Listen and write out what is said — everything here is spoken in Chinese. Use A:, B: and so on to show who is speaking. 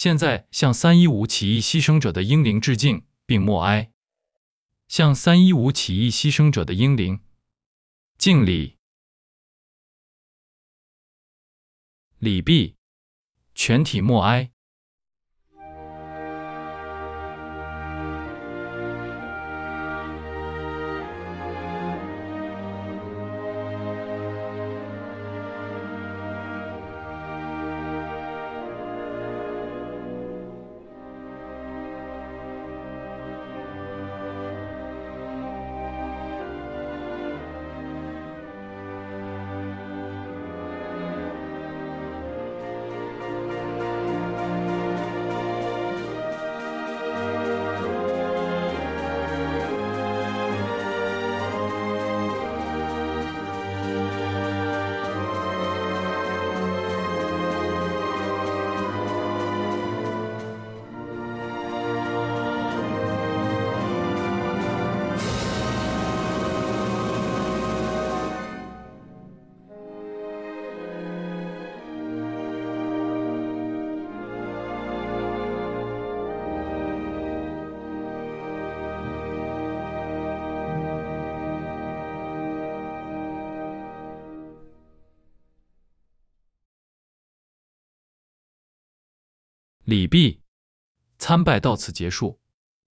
A: 现在向315起义牺牲者的英灵致敬，并默哀。向315起义牺牲者的英灵敬礼。礼毕，全体默哀。礼毕，参拜到此结束。